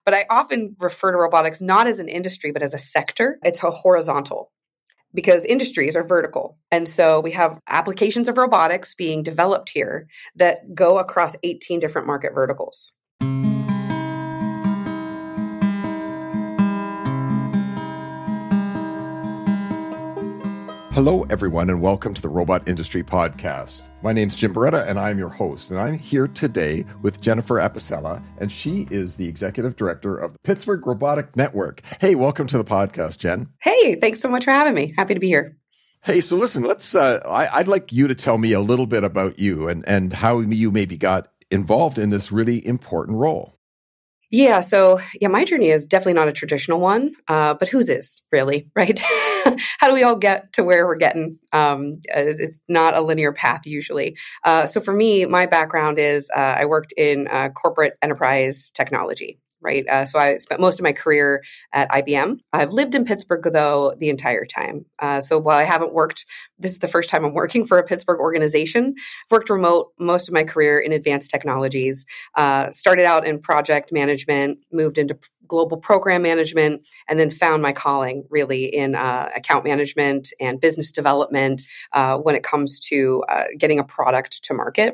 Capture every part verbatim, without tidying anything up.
But I often refer to robotics not as an industry, but as a sector. It's a horizontal because industries are vertical. And so we have applications of robotics being developed here that go across eighteen different market verticals. Hello, everyone, and welcome to the Robot Industry Podcast. My name's Jim Beretta, and I'm your host. And I'm here today with Jennifer Apicella, and she is the Executive Director of the Pittsburgh Robotic Network. Hey, welcome to the podcast, Jen. Hey, thanks so much for having me. Happy to be here. Hey, so listen, let's. Uh, I, I'd like you to tell me a little bit about you and, and how you maybe got involved in this really important role. Yeah, so yeah, my journey is definitely not a traditional one, uh, but whose is really, right? How do we all get to where we're getting? Um, it's not a linear path usually. Uh, so for me, my background is uh, I worked in uh, corporate enterprise technology. Right. Uh, so I spent most of my career at I B M. I've lived in Pittsburgh, though, the entire time. Uh, so while I haven't worked, this is the first time I'm working for a Pittsburgh organization. I've worked remote most of my career in advanced technologies. Uh, started out in project management, moved into global program management, and then found my calling really in uh, account management and business development uh, when it comes to uh, getting a product to market.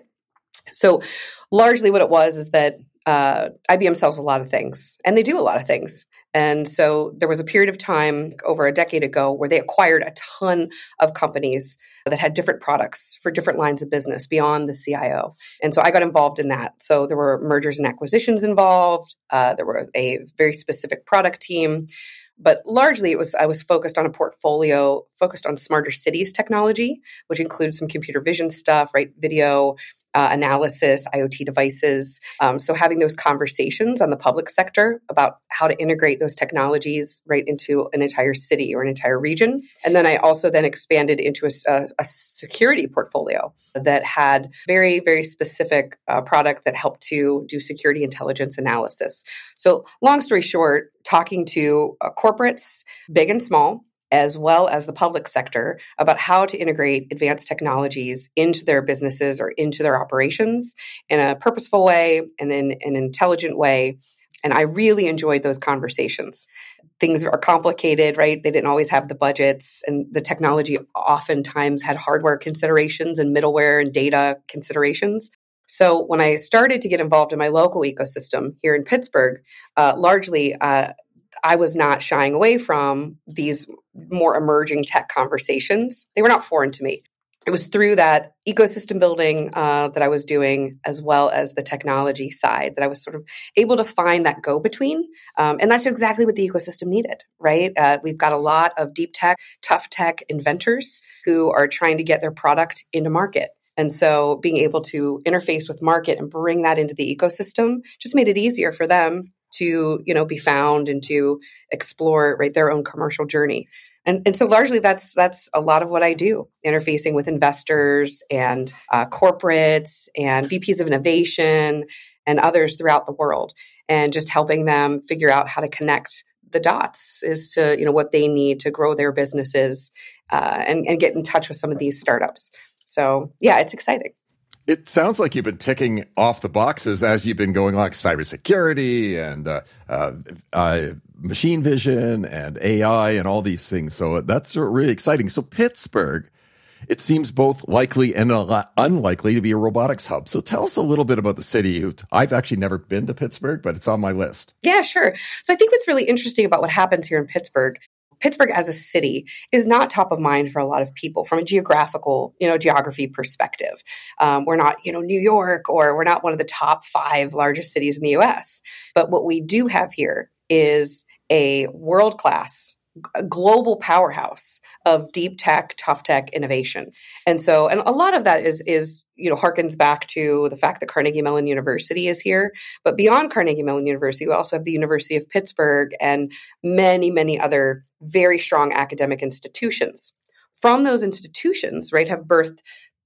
So largely what it was is that Uh, I B M sells a lot of things, and they do a lot of things. And so there was a period of time over a decade ago where they acquired a ton of companies that had different products for different lines of business beyond the C I O. And so I got involved in that. So there were mergers and acquisitions involved. Uh, there were a very specific product team. But largely, it was I was focused on a portfolio focused on smarter cities technology, which includes some computer vision stuff, right? Video uh, analysis, IoT devices. Um, so having those conversations on the public sector about how to integrate those technologies right into an entire city or an entire region. And then I also then expanded into a, a, a security portfolio that had very, very specific uh, product that helped to do security intelligence analysis. So long story short, talking to uh, corporates, big and small, as well as the public sector about how to integrate advanced technologies into their businesses or into their operations in a purposeful way and in an intelligent way. And I really enjoyed those conversations. Things are complicated, right? They didn't always have the budgets, and the technology oftentimes had hardware considerations and middleware and data considerations. So when I started to get involved in my local ecosystem here in Pittsburgh, uh, largely uh, I was not shying away from these more emerging tech conversations. They were not foreign to me. It was through that ecosystem building uh, that I was doing, as well as the technology side, that I was sort of able to find that go-between. Um, and that's exactly what the ecosystem needed, right? Uh, we've got a lot of deep tech, tough tech inventors who are trying to get their product into market. And so being able to interface with market and bring that into the ecosystem just made it easier for them to, you know, be found and to explore right their own commercial journey. And, and so largely that's that's a lot of what I do, interfacing with investors and uh, corporates and V Ps of innovation and others throughout the world, and just helping them figure out how to connect the dots as to, you know, what they need to grow their businesses uh, and, and get in touch with some of these startups. So yeah, it's exciting. It sounds like you've been ticking off the boxes as you've been going along, cybersecurity and uh, uh, uh, machine vision and A I and all these things. So that's really exciting. So Pittsburgh, it seems both likely and unlikely to be a robotics hub. So tell us a little bit about the city. I've actually never been to Pittsburgh, but it's on my list. Yeah, sure. So I think what's really interesting about what happens here in Pittsburgh, Pittsburgh as a city is not top of mind for a lot of people from a geographical, you know, geography perspective. Um, we're not, you know, New York, or we're not one of the top five largest cities in the U S. But what we do have here is a world-class a global powerhouse of deep tech, tough tech innovation. And so, and a lot of that is, is, you know, harkens back to the fact that Carnegie Mellon University is here. But beyond Carnegie Mellon University, we also have the University of Pittsburgh and many, many other very strong academic institutions. From those institutions, right, have birthed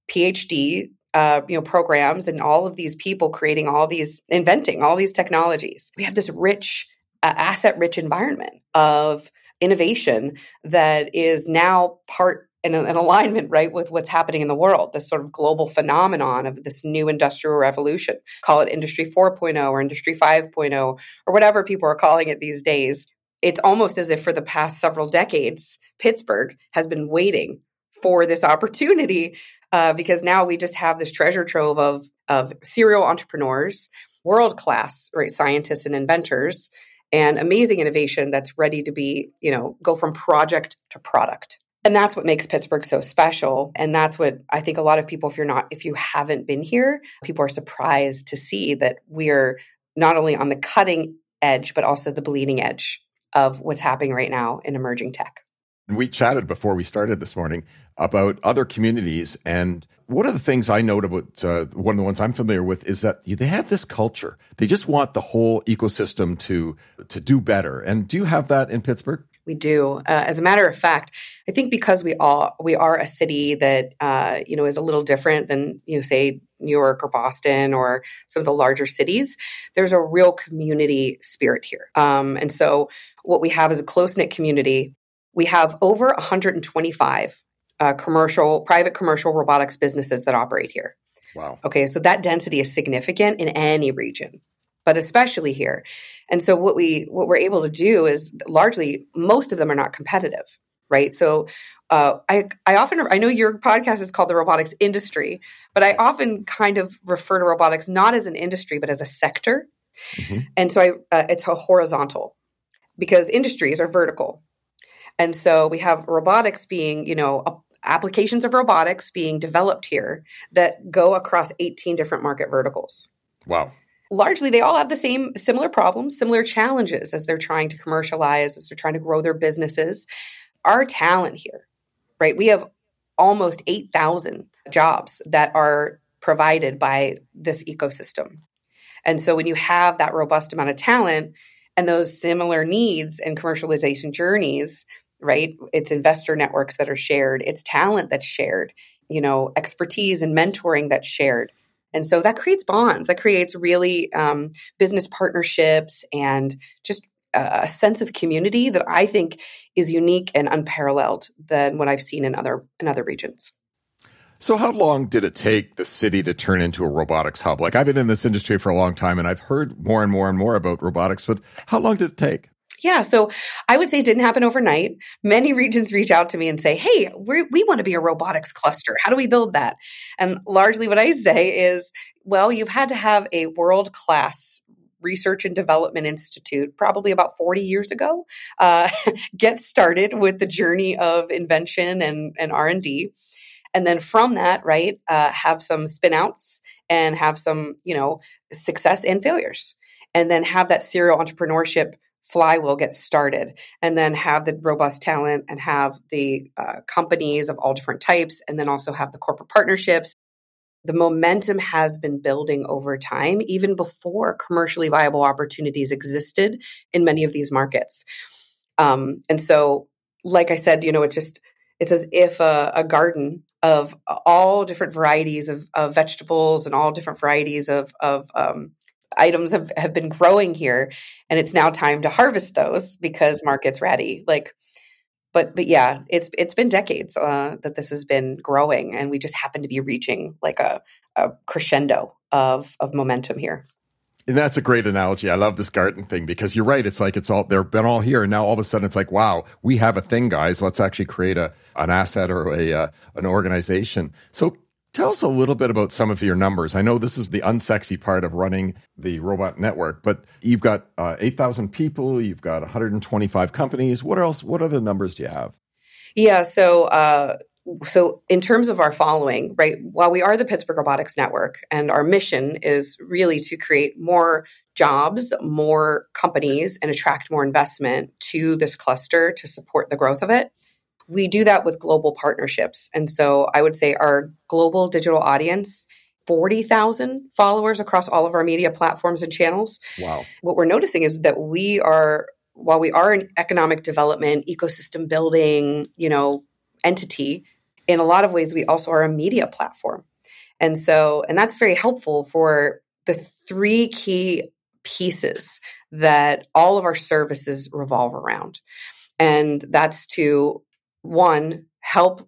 PhD Uh, you know, programs and all of these people creating all these, inventing all these technologies. We have this rich, uh, asset-rich environment of innovation that is now part in an alignment, right, with what's happening in the world, this sort of global phenomenon of this new industrial revolution. Call it Industry four point oh or Industry five point oh or whatever people are calling it these days. It's almost as if for the past several decades, Pittsburgh has been waiting for this opportunity uh, because now we just have this treasure trove of, of serial entrepreneurs, world-class, right, scientists and inventors, and amazing innovation that's ready to be, you know, go from project to product. And that's what makes Pittsburgh so special. And that's what I think a lot of people, if you're not, if you haven't been here, people are surprised to see that we're not only on the cutting edge, but also the bleeding edge of what's happening right now in emerging tech. We chatted before we started this morning about other communities. And one of the things I note about uh, one of the ones I'm familiar with is that they have this culture. They just want the whole ecosystem to, to do better. And do you have that in Pittsburgh? We do. Uh, as a matter of fact, I think because we all we are a city that uh, you know is a little different than you know say New York or Boston or some of the larger cities. There's a real community spirit here, um, and so what we have is a close knit community. We have over one hundred twenty-five uh, commercial, private commercial robotics businesses that operate here. Wow. Okay, so that density is significant in any region, but especially here. And so what we what we're able to do is largely most of them are not competitive, right? So uh, I I often I know your podcast is called the robotics industry, but I often kind of refer to robotics not as an industry but as a sector. Mm-hmm. And so I uh, it's a horizontal because industries are vertical, and so we have robotics being you know a, applications of robotics being developed here that go across eighteen different market verticals. Wow. Largely, they all have the same similar problems, similar challenges as they're trying to commercialize, as they're trying to grow their businesses. Our talent here, right? We have almost eight thousand jobs that are provided by this ecosystem. And so when you have that robust amount of talent and those similar needs and commercialization journeys, right? It's investor networks that are shared. It's talent that's shared, you know, expertise and mentoring that's shared. And so that creates bonds, that creates really um, business partnerships and just a sense of community that I think is unique and unparalleled than what I've seen in other in other regions. So how long did it take the city to turn into a robotics hub? Like I've been in this industry for a long time and I've heard more and more and more about robotics, but how long did it take? Yeah, so I would say it didn't happen overnight. Many regions reach out to me and say, hey, we we want to be a robotics cluster. How do we build that? And largely what I say is, well, you've had to have a world-class research and development institute probably about forty years ago, uh, get started with the journey of invention and, and R and D. And then from that, right, uh, have some spin-outs and have some, you know, success and failures. And then have that serial entrepreneurship flywheel get started, and then have the robust talent and have the uh, companies of all different types, and then also have the corporate partnerships. The momentum has been building over time, even before commercially viable opportunities existed in many of these markets. Um, and so, like I said, you know, it's just, it's as if a, a garden of all different varieties of, of vegetables and all different varieties of, of um, items have, have been growing here, and it's now time to harvest those because market's ready. Like, but but yeah, it's it's been decades uh, that this has been growing, and we just happen to be reaching like a, a crescendo of of momentum here. And that's a great analogy. I love this garden thing because you're right. It's like it's all they've been all here, and now all of a sudden it's like, wow, we have a thing, guys. Let's actually create a an asset or a uh, an organization. So. Tell us a little bit about some of your numbers. I know this is the unsexy part of running the robot network, but you've got uh, eight thousand people, you've got one hundred twenty-five companies. What else? What other numbers do you have? Yeah, so uh, so in terms of our following, right, while we are the Pittsburgh Robotics Network and our mission is really to create more jobs, more companies, and attract more investment to this cluster to support the growth of it, we do that with global partnerships. And so I would say our global digital audience, forty thousand followers across all of our media platforms and channels. Wow. What we're noticing is that we are, while we are an economic development, ecosystem building, you know, entity, in a lot of ways, we also are a media platform. And so, and that's very helpful for the three key pieces that all of our services revolve around. And that's to one, help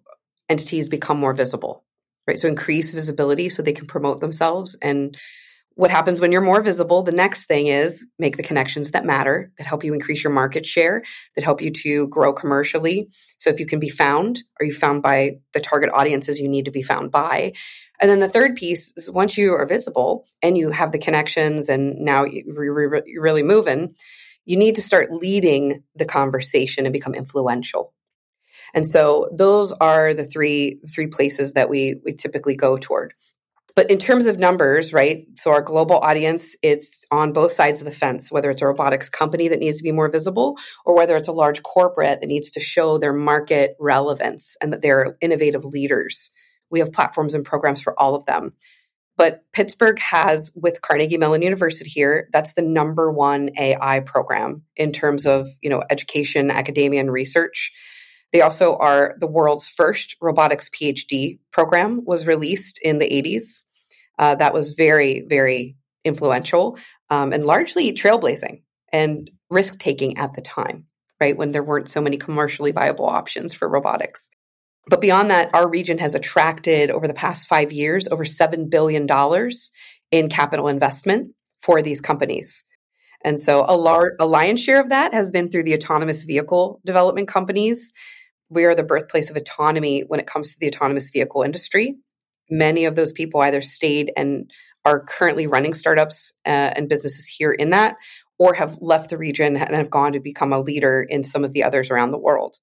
entities become more visible, right? So increase visibility so they can promote themselves. And what happens when you're more visible? The next thing is make the connections that matter, that help you increase your market share, that help you to grow commercially. So if you can be found, are you found by the target audiences you need to be found by? And then the third piece is once you are visible and you have the connections and now you're really moving, you need to start leading the conversation and become influential. And so those are the three three places that we we typically go toward. But in terms of numbers, right? So our global audience, it's on both sides of the fence, whether it's a robotics company that needs to be more visible or whether it's a large corporate that needs to show their market relevance and that they're innovative leaders. We have platforms and programs for all of them. But Pittsburgh has, with Carnegie Mellon University here, that's the number one A I program in terms of, you know, education, academia, and research. They also are the world's first robotics PhD program, was released in the eighties. Uh, that was very, very influential um, and largely trailblazing and risk-taking at the time, right, when there weren't so many commercially viable options for robotics. But beyond that, our region has attracted over the past five years over seven billion dollars in capital investment for these companies. And so a, large, a lion's share of that has been through the autonomous vehicle development companies. We are the birthplace of autonomy when it comes to the autonomous vehicle industry. Many of those people either stayed and are currently running startups uh, and businesses here in that, or have left the region and have gone to become a leader in some of the others around the world.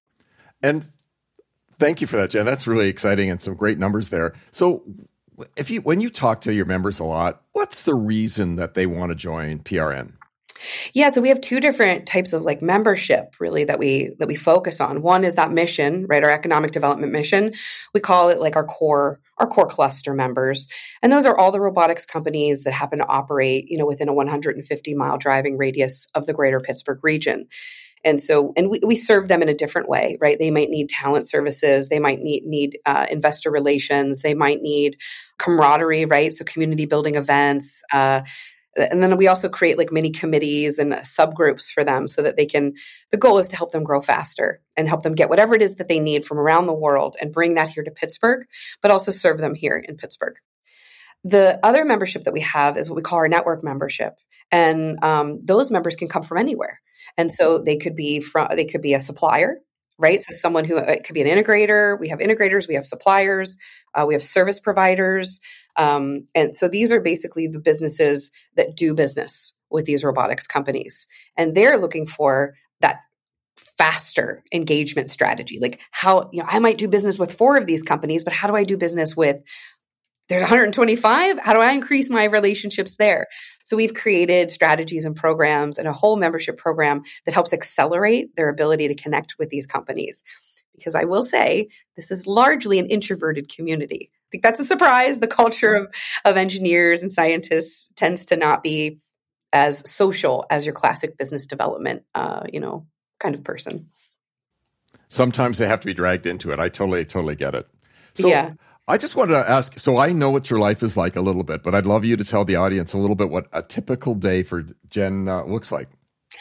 And thank you for that, Jen. That's really exciting and some great numbers there. So if you when you talk to your members a lot, what's the reason that they want to join P R N? Yeah, so we have two different types of like membership really that we that we focus on. One is that mission, right? Our economic development mission. We call it like our core our core cluster members. And those are all the robotics companies that happen to operate, you know, within a one hundred fifty mile driving radius of the greater Pittsburgh region. And so, and we, we serve them in a different way, right? They might need talent services. They might need, need uh, investor relations. They might need camaraderie, right? So community building events. Uh, and then we also create like mini committees and subgroups for them so that they can, the goal is to help them grow faster and help them get whatever it is that they need from around the world and bring that here to Pittsburgh, but also serve them here in Pittsburgh. The other membership that we have is what we call our network membership. And um, those members can come from anywhere. And so they could be from, they could be a supplier, right? So someone who, it could be an integrator. We have integrators, we have suppliers, uh, we have service providers. Um, and so these are basically the businesses that do business with these robotics companies. And they're looking for that faster engagement strategy. Like how, you know, I might do business with four of these companies, but how do I do business with there's one hundred twenty-five. How do I increase my relationships there? So we've created strategies and programs and a whole membership program that helps accelerate their ability to connect with these companies. Because I will say, this is largely an introverted community. I think that's a surprise. The culture of, of engineers and scientists tends to not be as social as your classic business development, uh, you know, kind of person. Sometimes they have to be dragged into it. I totally, totally get it. So, yeah. I just wanted to ask, so I know what your life is like a little bit, but I'd love you to tell the audience a little bit what a typical day for Jen uh, looks like.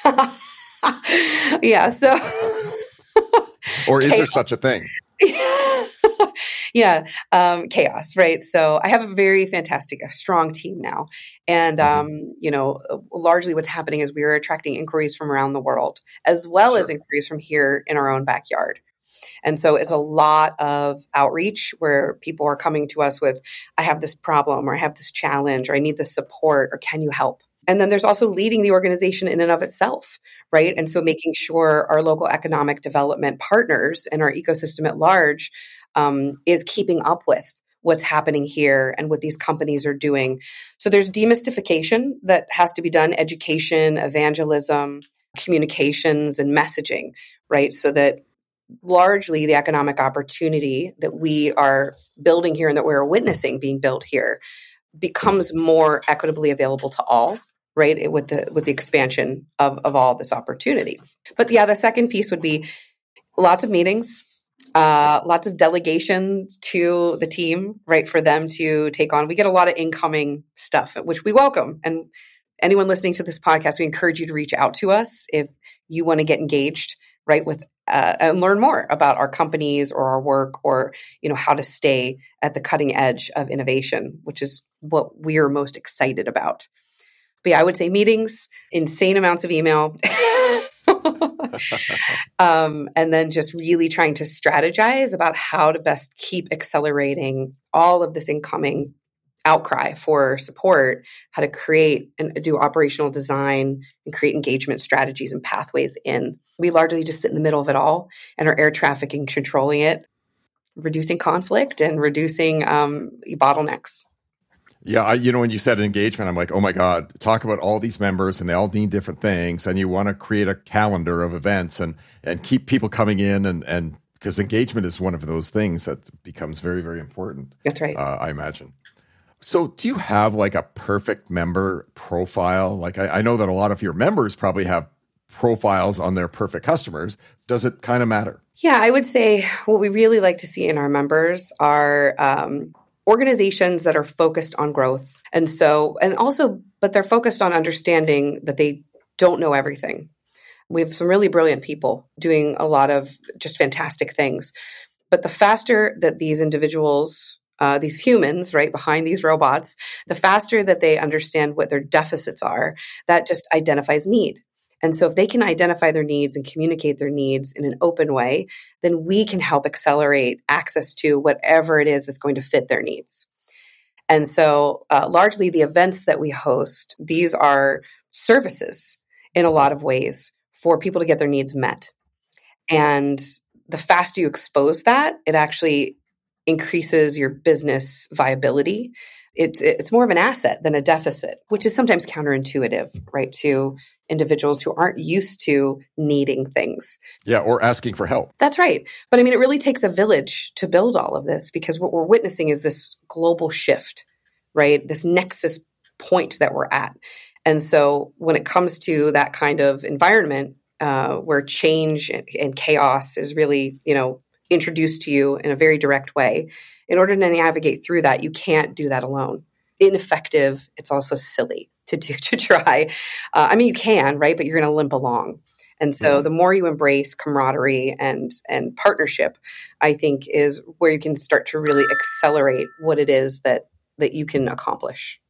yeah, so... or is there such a thing? yeah, um, chaos, right? So I have a very fantastic, a strong team now. And, um, mm-hmm. you know, largely what's happening is we are attracting inquiries from around the world, as well sure. as inquiries from here in our own backyard. And so it's a lot of outreach where people are coming to us with, I have this problem, or I have this challenge, or I need this support, or can you help? And then there's also leading the organization in and of itself, right? And so making sure our local economic development partners and our ecosystem at large um, is keeping up with what's happening here and what these companies are doing. So there's demystification that has to be done, education, evangelism, communications, and messaging, right? So that largely the economic opportunity that we are building here and that we're witnessing being built here becomes more equitably available to all, right? With the with the expansion of, of all this opportunity. But yeah, the second piece would be lots of meetings, uh, lots of delegations to the team, right? For them to take on. We get a lot of incoming stuff, which we welcome. And anyone listening to this podcast, we encourage you to reach out to us if you want to get engaged, right, with uh, and learn more about our companies or our work, or you know how to stay at the cutting edge of innovation, which is what we are most excited about. But yeah, I would say meetings, insane amounts of email, um, and then just really trying to strategize about how to best keep accelerating all of this incoming outcry for support, how to create and do operational design and create engagement strategies and pathways in. We largely just sit in the middle of it all and are air trafficking, controlling it, reducing conflict and reducing um, bottlenecks. Yeah, I, you know, when you said engagement, I'm like, oh my God, talk about all these members and they all need different things. And you want to create a calendar of events and and keep people coming in and, and because engagement is one of those things that becomes very, very important. That's right. Uh, I imagine. So do you have like a perfect member profile? Like I, I know that a lot of your members probably have profiles on their perfect customers. Does it kind of matter? Yeah, I would say what we really like to see in our members are um, organizations that are focused on growth. And so, and also, but they're focused on understanding that they don't know everything. We have some really brilliant people doing a lot of just fantastic things. But the faster that these individuals, uh, these humans, right, behind these robots, the faster that they understand what their deficits are, that just identifies need. And so if they can identify their needs and communicate their needs in an open way, then we can help accelerate access to whatever it is that's going to fit their needs. And so uh, largely the events that we host, these are services in a lot of ways for people to get their needs met. And the faster you expose that, it actually increases your business viability. It's it's more of an asset than a deficit, which is sometimes counterintuitive, right, to individuals who aren't used to needing things. Yeah, or asking for help. That's right. But I mean, it really takes a village to build all of this, because what we're witnessing is this global shift, right? This nexus point that we're at. And so when it comes to that kind of environment, uh, where change and, and chaos is really, you know, introduced to you in a very direct way, in order to navigate through that, you can't do that alone. Ineffective. It's also silly to do, to try. Uh, I mean, you can, right? But you're going to limp along. And so mm-hmm. the more you embrace camaraderie and, and partnership, I think is where you can start to really accelerate what it is that, that you can accomplish.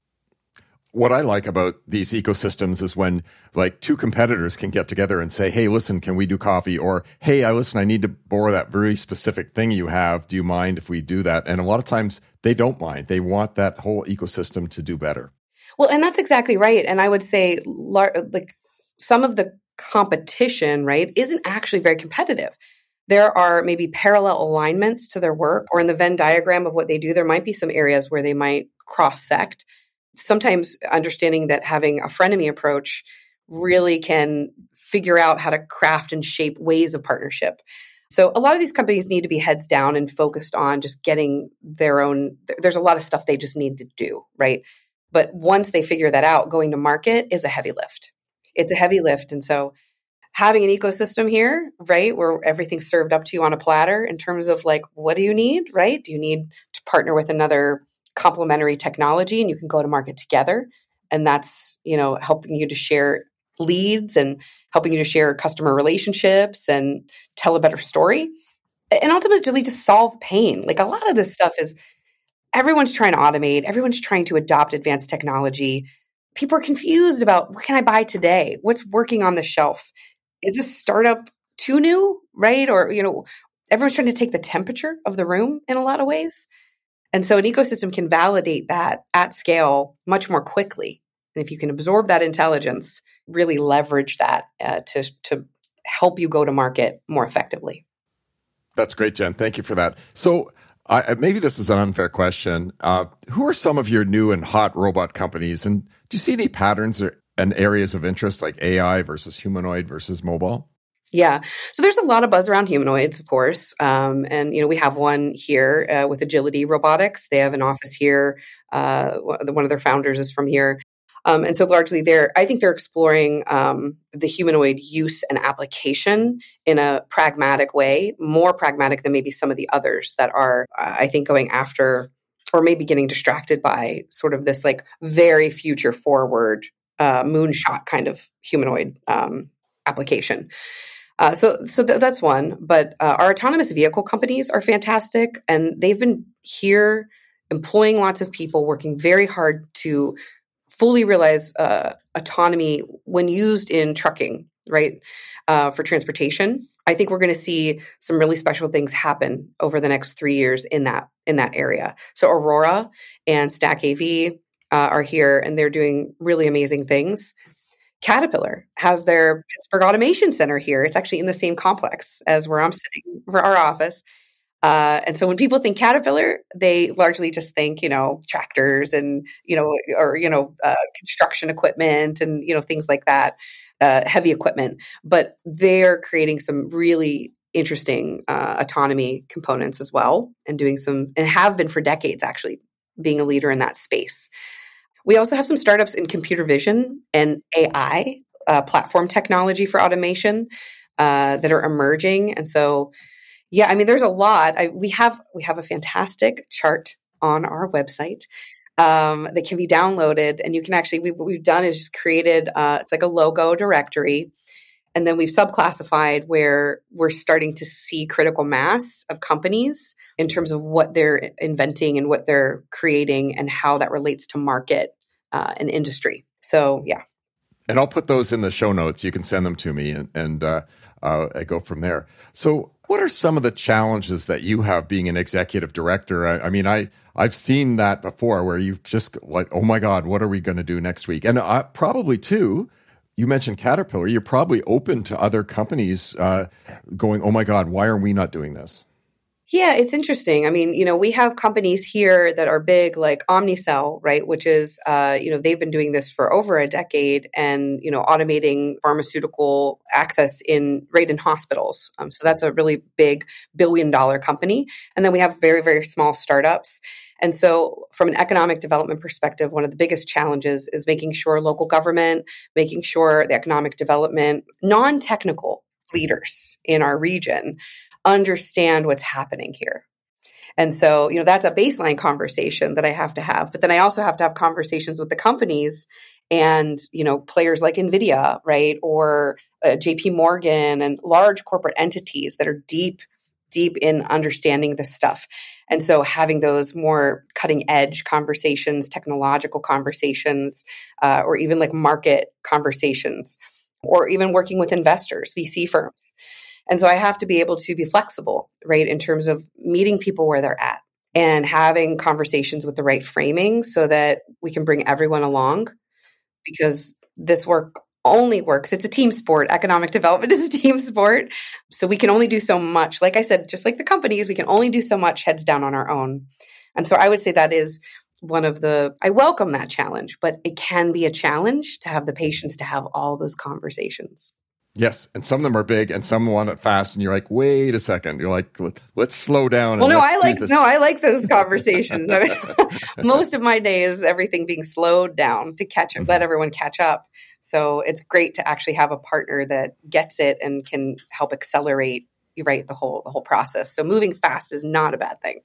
What I like about these ecosystems is when like two competitors can get together and say, hey, listen, can we do coffee? Or, hey, I listen, I need to borrow that very specific thing you have. Do you mind if we do that? And a lot of times they don't mind. They want that whole ecosystem to do better. Well, and that's exactly right. And I would say like some of the competition, right, isn't actually very competitive. There are maybe parallel alignments to their work, or in the Venn diagram of what they do, there might be some areas where they might cross-sect. Sometimes understanding that having a frenemy approach really can figure out how to craft and shape ways of partnership. So a lot of these companies need to be heads down and focused on just getting their own, there's a lot of stuff they just need to do, right? But once they figure that out, going to market is a heavy lift. It's a heavy lift. And so having an ecosystem here, right, where everything's served up to you on a platter in terms of like, what do you need, right? Do you need to partner with another complementary technology and you can go to market together? And that's, you know, helping you to share leads and helping you to share customer relationships and tell a better story. And ultimately just solve pain. Like a lot of this stuff is everyone's trying to automate. Everyone's trying to adopt advanced technology. People are confused about what can I buy today? What's working on the shelf? Is this startup too new, right? Or, you know, everyone's trying to take the temperature of the room in a lot of ways. And so an ecosystem can validate that at scale much more quickly. And if you can absorb that intelligence, really leverage that uh, to, to help you go to market more effectively. That's great, Jen. Thank you for that. So uh, maybe this is an unfair question. Uh, who are some of your new and hot robot companies? And do you see any patterns or, and areas of interest like A I versus humanoid versus mobile? Yeah. So there's a lot of buzz around humanoids, of course. Um, and, you know, we have one here uh, with Agility Robotics. They have an office here. Uh, one of their founders is from here. Um, and so largely they're, I think they're exploring um, the humanoid use and application in a pragmatic way, more pragmatic than maybe some of the others that are, uh, I think, going after or maybe getting distracted by sort of this like very future forward uh, moonshot kind of humanoid um, application. Uh, so so th- that's one. But uh, our autonomous vehicle companies are fantastic, and they've been here employing lots of people, working very hard to fully realize uh, autonomy when used in trucking, right, uh, for transportation. I think we're going to see some really special things happen over the next three years in that in that area. So Aurora and Stack A V uh, are here, and they're doing really amazing things. Caterpillar has their Pittsburgh Automation Center here. It's actually in the same complex as where I'm sitting for our office. Uh, and so when people think Caterpillar, they largely just think, you know, tractors and, you know, or, you know, uh, construction equipment and, you know, things like that, uh, heavy equipment. But they're creating some really interesting uh, autonomy components as well, and doing some, and have been for decades, actually, being a leader in that space. We also have some startups in computer vision and A I, uh, platform technology for automation uh, that are emerging. And so, yeah, I mean, there's a lot. I, we have we have a fantastic chart on our website um, that can be downloaded, and you can actually we've, what we've done is just created uh, it's like a logo directory, and then we've subclassified where we're starting to see critical mass of companies in terms of what they're inventing and what they're creating and how that relates to market uh, and industry. So yeah. And I'll put those in the show notes. You can send them to me, and, and uh, uh, I go from there. So what are some of the challenges that you have being an executive director? I, I mean, I, I've seen that before where you've just like, oh my God, what are we going to do next week? And I, probably too, you mentioned Caterpillar. You're probably open to other companies uh, going, oh my God, why are we not doing this? Yeah, it's interesting. I mean, you know, we have companies here that are big, like Omnicell, right? Which is, uh, you know, they've been doing this for over a decade, and you know, automating pharmaceutical access in right in hospitals. Um, so that's a really big billion-dollar company. And then we have very, very small startups. And so, from an economic development perspective, one of the biggest challenges is making sure local government, making sure the economic development, non-technical leaders in our region understand what's happening here. And so, you know, that's a baseline conversation that I have to have. But then I also have to have conversations with the companies and, you know, players like NVIDIA, right? Or uh, J P Morgan and large corporate entities that are deep, deep in understanding this stuff. And so having those more cutting edge conversations, technological conversations, uh, or even like market conversations, or even working with investors, V C firms. And so I have to be able to be flexible, right, in terms of meeting people where they're at and having conversations with the right framing so that we can bring everyone along, because this work only works. It's a team sport. Economic development is a team sport. So we can only do so much. Like I said, just like the companies, we can only do so much heads down on our own. And so I would say that is one of the, I welcome that challenge, but it can be a challenge to have the patience to have all those conversations. Yes, and some of them are big, and some want it fast, and you're like, "Wait a second. You're like, "Let's slow down." Well, and no, let's I do like this. no, I like those conversations. I mean, most of my day is everything being slowed down to catch up, mm-hmm. let everyone catch up. So it's great to actually have a partner that gets it and can help accelerate, right, the whole the whole process. So moving fast is not a bad thing.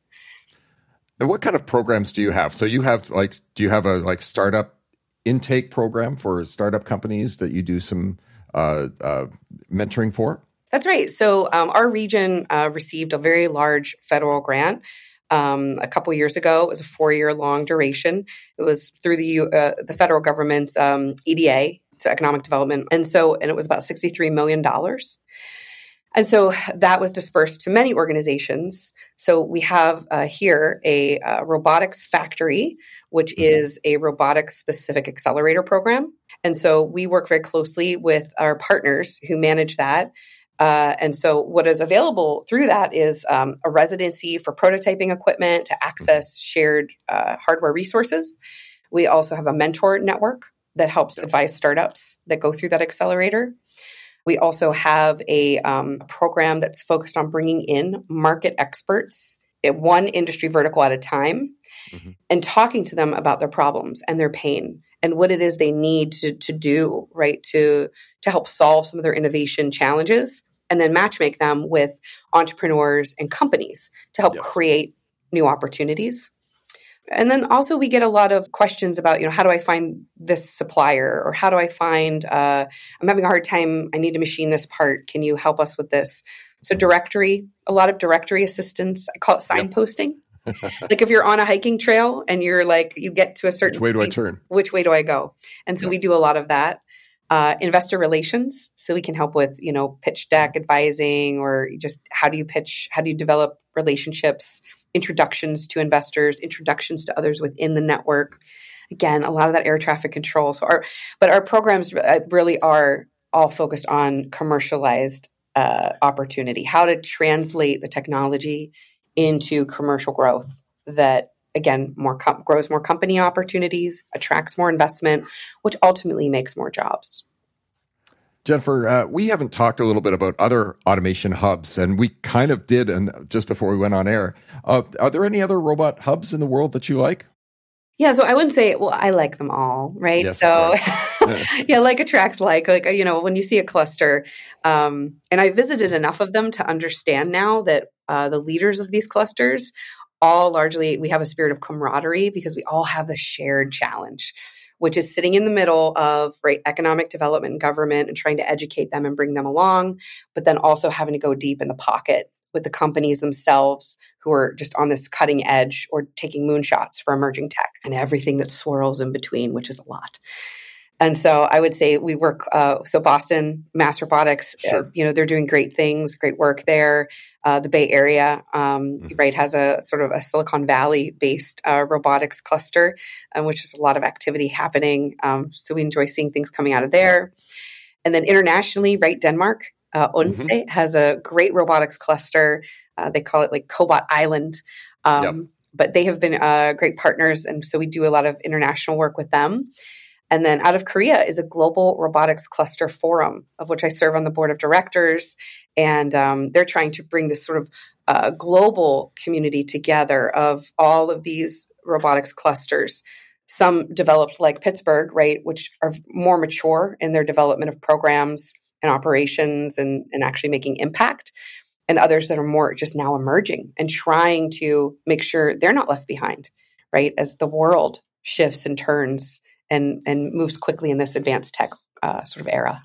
And what kind of programs do you have? So you have like, do you have a like startup intake program for startup companies that you do some Uh, uh, mentoring for? That's right. So um, our region uh, received a very large federal grant um, a couple years ago. It was a four-year long duration. It was through the uh, the federal government's um, E D A, so economic development, and so and it was about sixty-three million dollars. And so that was dispersed to many organizations. So we have uh, here a uh, robotics factory, which mm-hmm. is a robotics specific accelerator program. And so we work very closely with our partners who manage that. Uh, and so what is available through that is um, a residency for prototyping equipment to access shared uh, hardware resources. We also have a mentor network that helps advise startups that go through that accelerator. We also have a um, program that's focused on bringing in market experts at one industry vertical at a time, mm-hmm. and talking to them about their problems and their pain and what it is they need to, to do, right, to, to help solve some of their innovation challenges, and then matchmake them with entrepreneurs and companies to help yes. create new opportunities. And then also we get a lot of questions about, you know, how do I find this supplier, or how do I find, uh, I'm having a hard time, I need to machine this part. Can you help us with this? So directory, a lot of directory assistance. I call it Yep. signposting. Like if you're on a hiking trail and you're like, you get to a certain Which way do I point, turn? which way do I go? And so Yep. we do a lot of that. Uh, investor relations. So we can help with, you know, pitch deck advising, or just how do you pitch, how do you develop relationships, introductions to investors, introductions to others within the network. Again, a lot of that air traffic control. So our, but our programs really are all focused on commercialized uh, opportunity, how to translate the technology into commercial growth that, again, more com- grows more company opportunities, attracts more investment, which ultimately makes more jobs. Jennifer, uh, we haven't talked a little bit about other automation hubs, and we kind of did, and just before we went on air. Uh, are there any other robot hubs in the world that you like? Yeah, so I wouldn't say, well, I like them all, right? Yes, so, of yeah, like attracts like, like, you know, when you see a cluster, um, and I visited enough of them to understand now that uh, the leaders of these clusters all largely, we have a spirit of camaraderie because we all have the shared challenge, which is sitting in the middle of right economic development and government and trying to educate them and bring them along, but then also having to go deep in the pocket with the companies themselves who are just on this cutting edge or taking moonshots for emerging tech and everything that swirls in between, which is a lot. And so I would say we work, uh, so Boston Mass Robotics, Sure. uh, you know, they're doing great things, great work there. Uh, the Bay Area, um, mm-hmm. right, has a sort of a Silicon Valley-based uh, robotics cluster, um, which is a lot of activity happening. Um, so we enjoy seeing things coming out of there. And then internationally, right, Denmark, uh, Odense mm-hmm. has a great robotics cluster. Uh, they call it like Cobot Island. Um, yep. But they have been uh, great partners. And so we do a lot of international work with them. And then out of Korea is a global robotics cluster forum, of which I serve on the board of directors. And um, they're trying to bring this sort of uh, global community together of all of these robotics clusters. Some developed like Pittsburgh, right, which are more mature in their development of programs and operations and, and actually making impact. And others that are more just now emerging and trying to make sure they're not left behind, right, as the world shifts and turns and and moves quickly in this advanced tech uh, sort of era.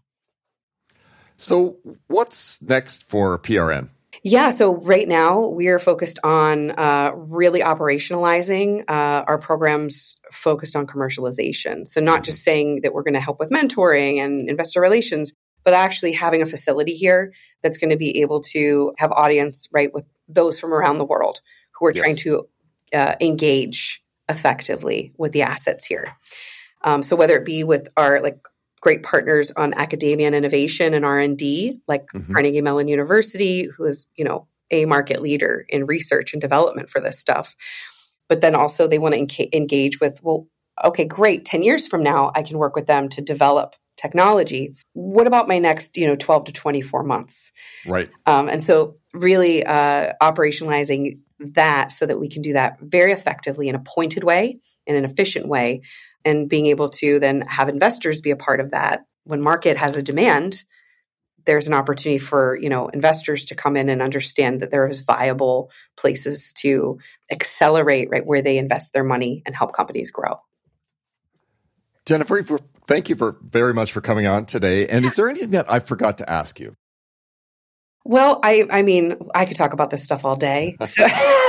So what's next for P R N? Yeah, so right now we are focused on uh, really operationalizing uh, our programs focused on commercialization. So not just saying that we're going to help with mentoring and investor relations, but actually having a facility here that's going to be able to have audience, right, with those from around the world who are yes. trying to uh, engage effectively with the assets here. Um, so whether it be with our like great partners on academia and innovation and R and D, like mm-hmm. Carnegie Mellon University, who is, you know, a market leader in research and development for this stuff. But then also they want to enca- engage with, well, okay, great. ten years from now, I can work with them to develop technology. What about my next, you know, twelve to twenty-four months? Right. Um, and so really uh, operationalizing that so that we can do that very effectively in a pointed way, in an efficient way, and being able to then have investors be a part of that. When market has a demand, there's an opportunity for, you know, investors to come in and understand that there is viable places to accelerate, right, where they invest their money and help companies grow. Jennifer, thank you for very much for coming on today. And is there anything that I forgot to ask you? Well, I, I mean, I could talk about this stuff all day. So.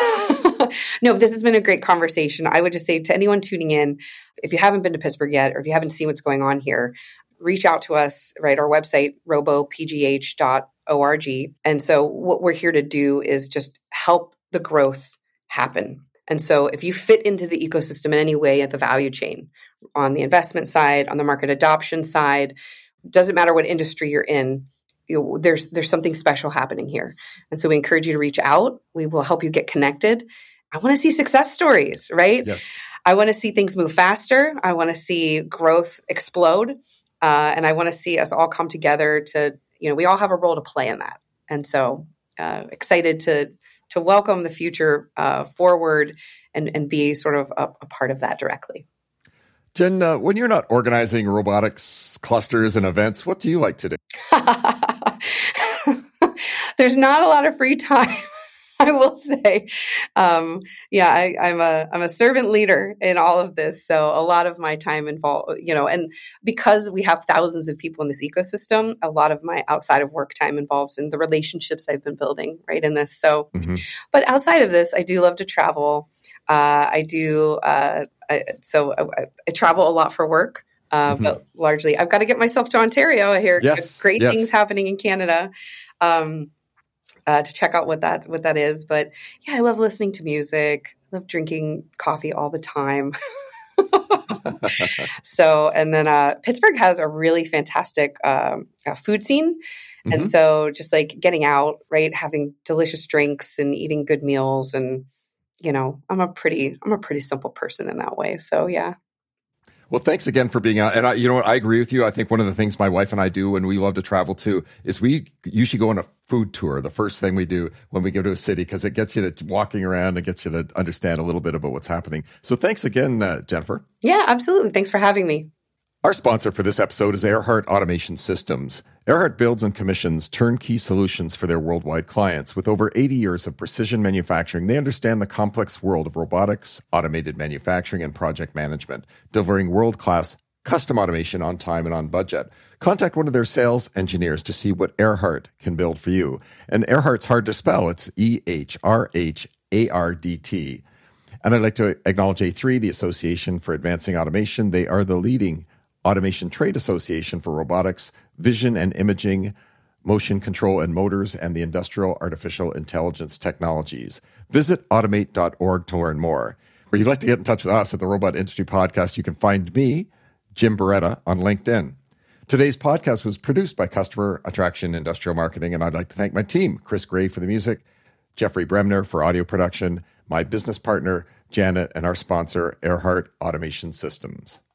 No, this has been a great conversation. I would just say to anyone tuning in, if you haven't been to Pittsburgh yet, or if you haven't seen what's going on here, reach out to us, right? Our website, robo p g h dot org. And so what we're here to do is just help the growth happen. And so if you fit into the ecosystem in any way at the value chain, on the investment side, on the market adoption side, doesn't matter what industry you're in, you know, there's there's something special happening here. And so we encourage you to reach out. We will help you get connected. I want to see success stories, right? Yes. I want to see things move faster. I want to see growth explode. Uh, and I want to see us all come together to, you know, we all have a role to play in that. And so uh, excited to to welcome the future uh, forward and, and be sort of a, a part of that directly. Jen, uh, when you're not organizing robotics clusters and events, what do you like to do? There's not a lot of free time. I will say, um, yeah, I, I'm a I'm a servant leader in all of this. So a lot of my time involved, you know, and because we have thousands of people in this ecosystem, a lot of my outside of work time involves in the relationships I've been building right in this. So, Mm-hmm. but outside of this, I do love to travel. Uh, I do. Uh, I, so I, I travel a lot for work. Uh, Mm-hmm. but largely, I've got to get myself to Ontario. I hear Yes, great yes. things happening in Canada. Um, uh, to check out what that what that is. But yeah, I love listening to music. I love drinking coffee all the time. So, and then uh, Pittsburgh has a really fantastic um, uh, food scene. And Mm-hmm. so just like getting out, right, having delicious drinks and eating good meals. And, you know, I'm a pretty, I'm a pretty simple person in that way. So yeah. Well, thanks again for being out. And I, you know what? I agree with you. I think one of the things my wife and I do when we love to travel too is we usually go on a food tour. The first thing we do when we go to a city, because it gets you to walking around and gets you to understand a little bit about what's happening. So thanks again, uh, Jennifer. Yeah, absolutely. Thanks for having me. Our sponsor for this episode is Earhart Automation Systems. Earhart builds and commissions turnkey solutions for their worldwide clients. With over eighty years of precision manufacturing, they understand the complex world of robotics, automated manufacturing, and project management, delivering world-class custom automation on time and on budget. Contact one of their sales engineers to see what Earhart can build for you. And Earhart's hard to spell. It's E H R H A R D T. And I'd like to acknowledge A three, the Association for Advancing Automation. They are the leading automation trade association for robotics, vision and imaging, motion control and motors, and the industrial artificial intelligence technologies. Visit automate dot org to learn more. Or you'd like to get in touch with us at the Robot Industry Podcast, you can find me, Jim Beretta, on LinkedIn. Today's podcast was produced by Customer Attraction Industrial Marketing, and I'd like to thank my team, Chris Gray for the music, Jeffrey Bremner for audio production, my business partner, Janet, and our sponsor, Earhart Automation Systems.